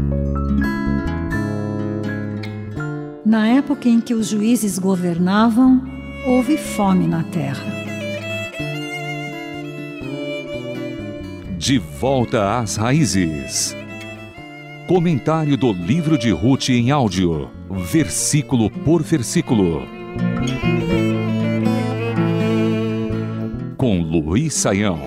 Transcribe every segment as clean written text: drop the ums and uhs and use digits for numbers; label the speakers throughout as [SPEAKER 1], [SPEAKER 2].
[SPEAKER 1] Na época em que os juízes governavam, houve fome na terra.
[SPEAKER 2] De volta às raízes. Comentário do livro de Ruth em áudio, versículo por versículo. Com Luiz Saião.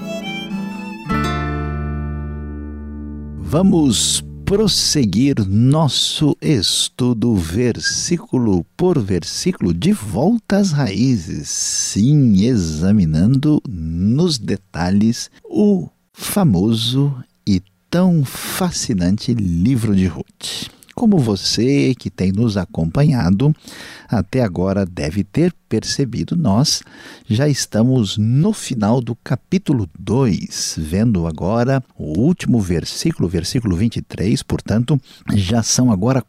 [SPEAKER 3] Vamos prosseguir nosso estudo versículo por versículo, de volta às raízes, sim, examinando nos detalhes o famoso e tão fascinante livro de Ruth. Como você que tem nos acompanhado até agora deve ter percebido, nós já estamos no final do capítulo 2, vendo agora o último versículo, versículo 23, portanto, já são agora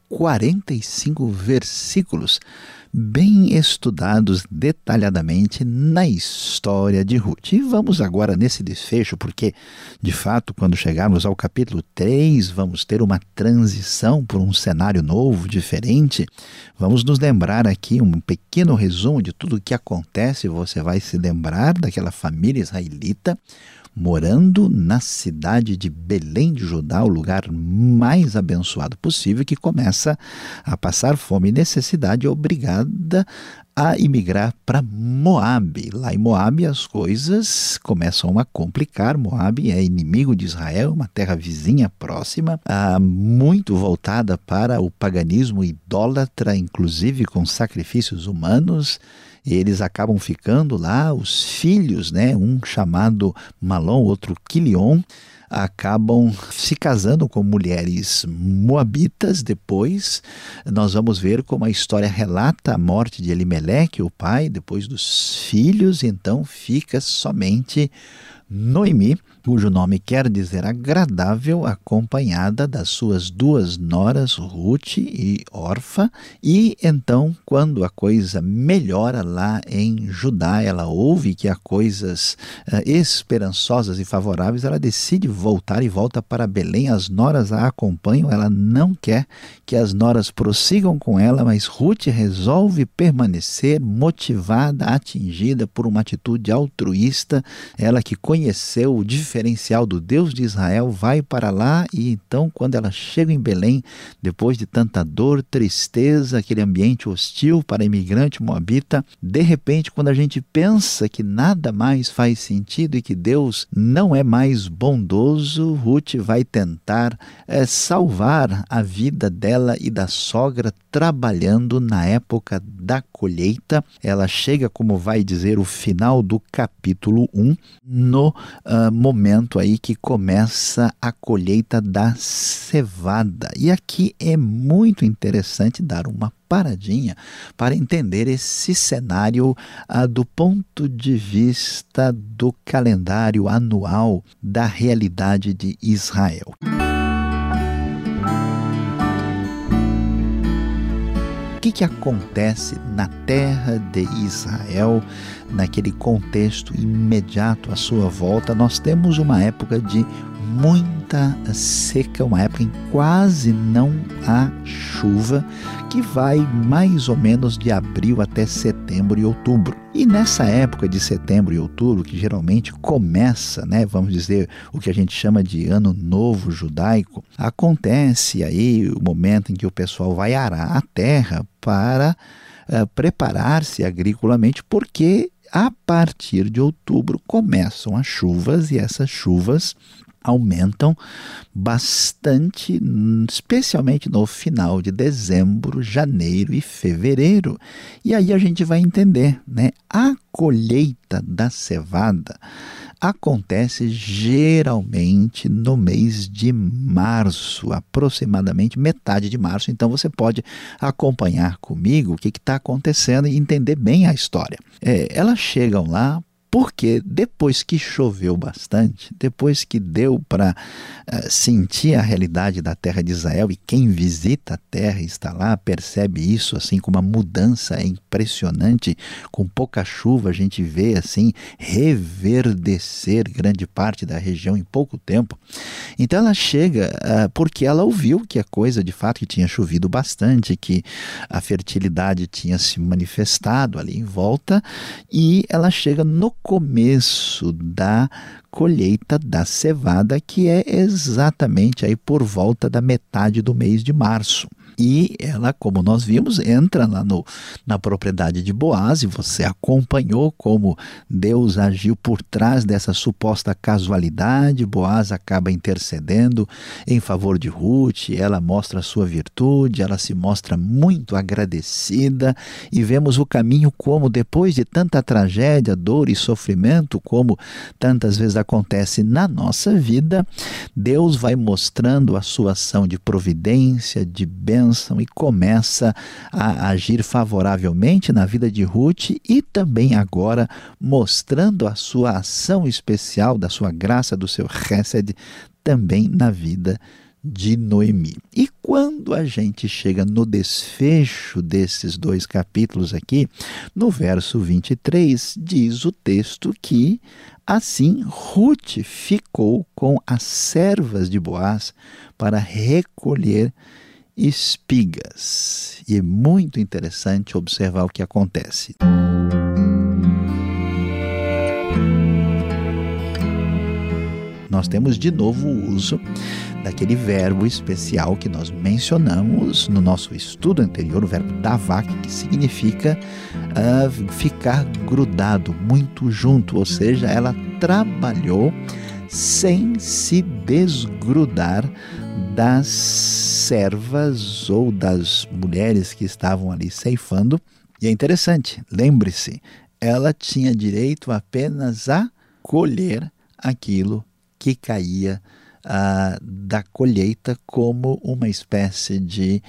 [SPEAKER 3] 45 versículos bem estudados detalhadamente na história de Ruth. E vamos agora nesse desfecho, porque, de fato, quando chegarmos ao capítulo 3, vamos ter uma transição por um cenário novo, diferente. Vamos nos lembrar aqui um pequeno resumo de tudo o que acontece. Você vai se lembrar daquela família israelita morando na cidade de Belém de Judá, o lugar mais abençoado possível, que começa a passar fome e necessidade, obrigada a imigrar para Moabe. Lá em Moabe as coisas começam a complicar. Moabe é inimigo de Israel, uma terra vizinha próxima, muito voltada para o paganismo idólatra, inclusive com sacrifícios humanos. Eles acabam ficando lá, os filhos, um chamado Malom, outro Quilion, acabam se casando com mulheres moabitas. Depois nós vamos ver como a história relata a morte de Elimeleque, o pai, depois dos filhos. Então fica somente Noemi, cujo nome quer dizer agradável, acompanhada das suas duas noras, Ruth e Orfa. E então, quando a coisa melhora lá em Judá, ela ouve que há coisas esperançosas e favoráveis, ela decide voltar e volta para Belém. As noras a acompanham, ela não quer que as noras prossigam com ela, mas Ruth resolve permanecer, motivada, atingida por uma atitude altruísta. Ela que conheceu o diferencial do Deus de Israel, vai para lá. E então, quando ela chega em Belém, depois de tanta dor, tristeza, aquele ambiente hostil para imigrante moabita, de repente, quando a gente pensa que nada mais faz sentido e que Deus não é mais bondoso, Ruth vai tentar salvar a vida dela e da sogra, trabalhando na época da colheita. Ela chega, como vai dizer o final do capítulo 1, no momento aí que começa a colheita da cevada. E aqui é muito interessante dar uma paradinha para entender esse cenário do ponto de vista do calendário anual da realidade de Israel. O que acontece na terra de Israel, naquele contexto imediato à sua volta? Nós temos uma época de muita seca, uma época em quase não há chuva, que vai mais ou menos de abril até setembro e outubro. E nessa época de setembro e outubro, que geralmente começa, vamos dizer, o que a gente chama de Ano Novo Judaico, acontece aí o momento em que o pessoal vai arar a terra para preparar-se agriculamente, porque a partir de outubro começam as chuvas, e essas chuvas aumentam bastante, especialmente no final de dezembro, janeiro e fevereiro. E aí a gente vai entender, a colheita da cevada acontece geralmente no mês de março, aproximadamente metade de março. Então você pode acompanhar comigo o que está acontecendo e entender bem a história. Elas chegam lá Porque depois que choveu bastante, depois que deu para sentir a realidade da terra de Israel, e quem visita a terra e está lá percebe isso assim com uma mudança impressionante, com pouca chuva a gente vê assim reverdecer grande parte da região em pouco tempo. Então ela chega porque ela ouviu que a coisa de fato que tinha chovido bastante, que a fertilidade tinha se manifestado ali em volta, e ela chega no começo da colheita da cevada, que é exatamente aí por volta da metade do mês de março. E ela, como nós vimos, entra lá na propriedade de Boaz, e você acompanhou como Deus agiu por trás dessa suposta casualidade. Boaz acaba intercedendo em favor de Ruth, ela mostra a sua virtude, ela se mostra muito agradecida, e vemos o caminho como depois de tanta tragédia, dor e sofrimento, como tantas vezes acontece na nossa vida, Deus vai mostrando a sua ação de providência, de bênção, e começa a agir favoravelmente na vida de Ruth, e também agora mostrando a sua ação especial, da sua graça, do seu Hesed, também na vida de Noemi. E quando a gente chega no desfecho desses 2 capítulos aqui, no verso 23, diz o texto que assim Ruth ficou com as servas de Boaz para recolher espigas. E é muito interessante observar o que acontece. Nós temos de novo o uso daquele verbo especial que nós mencionamos no nosso estudo anterior, o verbo davak, que significa ficar grudado, muito junto, ou seja, ela trabalhou sem se desgrudar das servas ou das mulheres que estavam ali ceifando. E é interessante, lembre-se, ela tinha direito apenas a colher aquilo que caía da colheita, como uma espécie de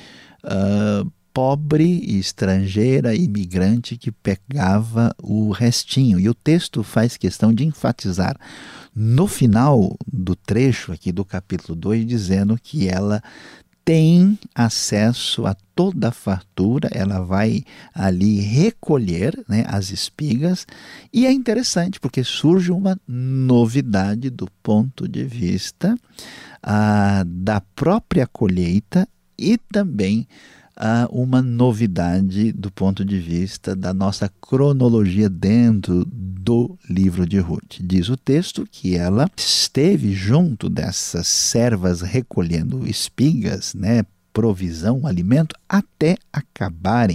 [SPEAKER 3] pobre, estrangeira, imigrante que pegava o restinho. E o texto faz questão de enfatizar no final do trecho aqui do capítulo 2, dizendo que ela tem acesso a toda a fartura, ela vai ali recolher, né, as espigas. E é interessante porque surge uma novidade do ponto de vista da própria colheita, e também uma novidade do ponto de vista da nossa cronologia dentro do livro de Ruth. Diz o texto que ela esteve junto dessas servas recolhendo espigas, né, provisão, alimento, até acabarem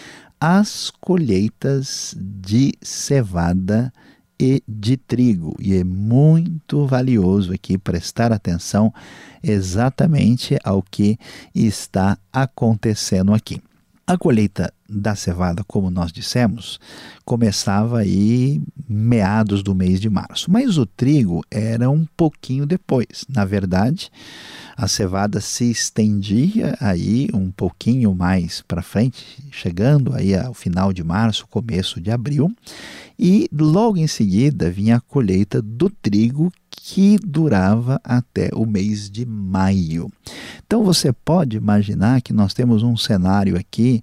[SPEAKER 3] as colheitas de cevada e de trigo. E é muito valioso aqui prestar atenção exatamente ao que está acontecendo aqui. A colheita da cevada, como nós dissemos, começava aí meados do mês de março, mas o trigo era um pouquinho depois. Na verdade, a cevada se estendia aí um pouquinho mais para frente, chegando aí ao final de março, começo de abril, e logo em seguida vinha a colheita do trigo, que durava até o mês de maio. Então você pode imaginar que nós temos um cenário aqui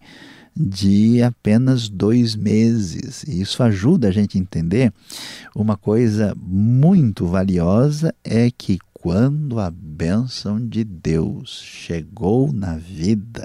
[SPEAKER 3] de apenas 2 meses. E isso ajuda a gente a entender uma coisa muito valiosa, é que quando a bênção de Deus chegou na vida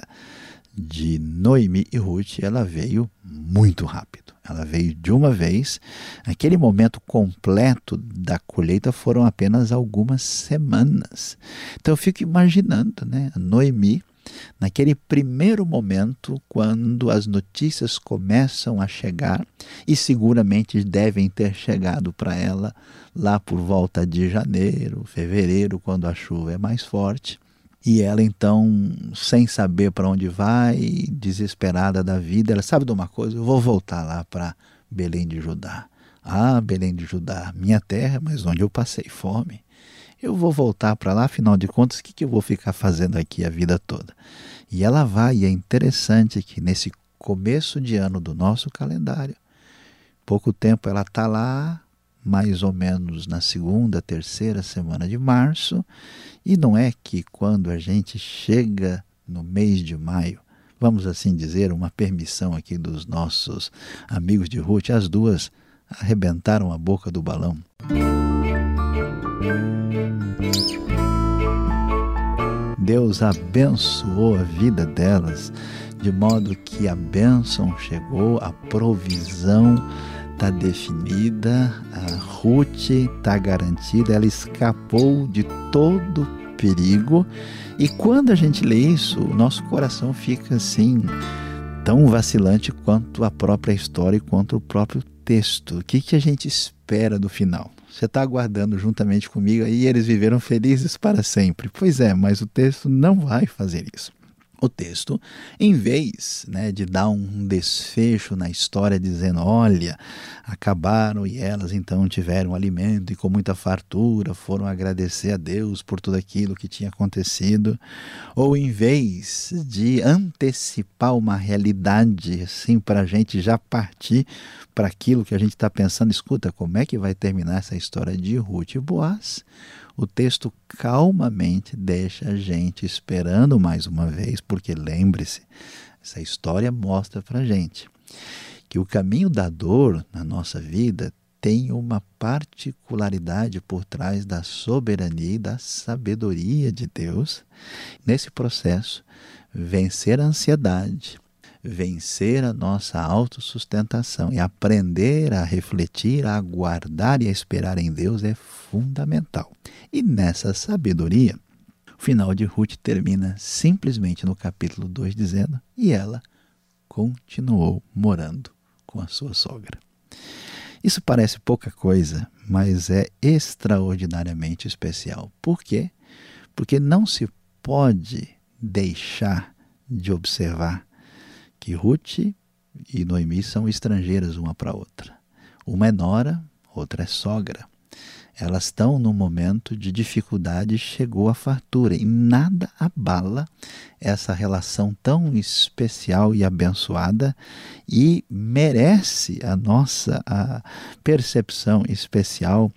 [SPEAKER 3] de Noemi e Ruth, ela veio muito rápido. Ela veio de uma vez. Aquele momento completo da colheita foram apenas algumas semanas. Então eu fico imaginando, né, a Noemi, naquele primeiro momento, quando as notícias começam a chegar, e seguramente devem ter chegado para ela lá por volta de janeiro, fevereiro, quando a chuva é mais forte. E ela então, sem saber para onde vai, desesperada da vida, ela sabe de uma coisa: eu vou voltar lá para Belém de Judá. Ah, Belém de Judá, minha terra, mas onde eu passei fome. Eu vou voltar para lá, afinal de contas, o que eu vou ficar fazendo aqui a vida toda? E ela vai, e é interessante que nesse começo de ano do nosso calendário, pouco tempo ela está lá mais ou menos na segunda, terceira semana de março, e não é que quando a gente chega no mês de maio, vamos assim dizer, uma permissão aqui dos nossos amigos de Ruth, as duas arrebentaram a boca do balão. Deus abençoou a vida delas, de modo que a bênção chegou, a provisão está definida, a Ruth está garantida, ela escapou de todo perigo. E quando a gente lê isso, o nosso coração fica assim, tão vacilante quanto a própria história e quanto o próprio texto. O que a gente espera do final? Você está aguardando juntamente comigo aí, eles viveram felizes para sempre. Pois é, mas o texto não vai fazer isso. O texto, em vez de dar um desfecho na história dizendo, olha, acabaram e elas então tiveram alimento e com muita fartura foram agradecer a Deus por tudo aquilo que tinha acontecido, ou em vez de antecipar uma realidade assim para a gente já partir para aquilo que a gente está pensando, escuta, como é que vai terminar essa história de Ruth e Boaz? O texto calmamente deixa a gente esperando mais uma vez, porque lembre-se, essa história mostra para a gente que o caminho da dor na nossa vida tem uma particularidade por trás da soberania e da sabedoria de Deus. Nesse processo, vencer a ansiedade, vencer a nossa autossustentação e aprender a refletir, a aguardar e a esperar em Deus é fundamental. E nessa sabedoria, o final de Ruth termina simplesmente no capítulo 2 dizendo, e ela continuou morando com a sua sogra. Isso parece pouca coisa, mas é extraordinariamente especial. Por quê? Porque não se pode deixar de observar que Ruth e Noemi são estrangeiras uma para a outra. Uma é nora, outra é sogra. Elas estão num momento de dificuldade, chegou a fartura, e nada abala essa relação tão especial e abençoada e merece a nossa percepção especial,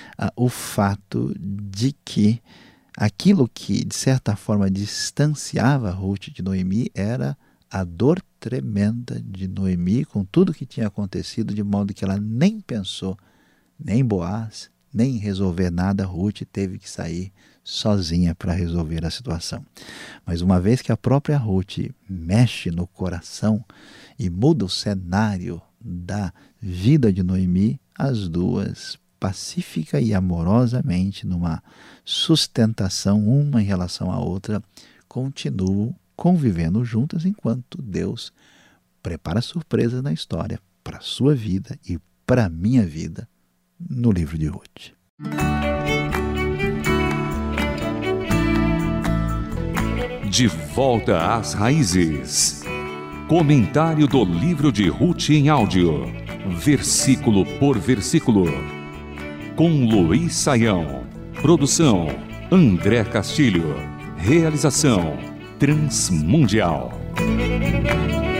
[SPEAKER 3] o fato de que aquilo que, de certa forma, distanciava Ruth de Noemi era a dor tremenda de Noemi com tudo que tinha acontecido, de modo que ela nem pensou, nem em Boaz, nem em resolver nada. Ruth teve que sair sozinha para resolver a situação. Mas uma vez que a própria Ruth mexe no coração e muda o cenário da vida de Noemi, as duas, pacífica e amorosamente, numa sustentação uma em relação à outra, continuam convivendo juntas enquanto Deus prepara surpresas na história para a sua vida e para a minha vida no livro de Ruth.
[SPEAKER 2] De volta às raízes. Comentário do livro de Ruth em áudio, versículo por versículo. Com Luiz Saião. Produção André Castilho. Realização Transmundial.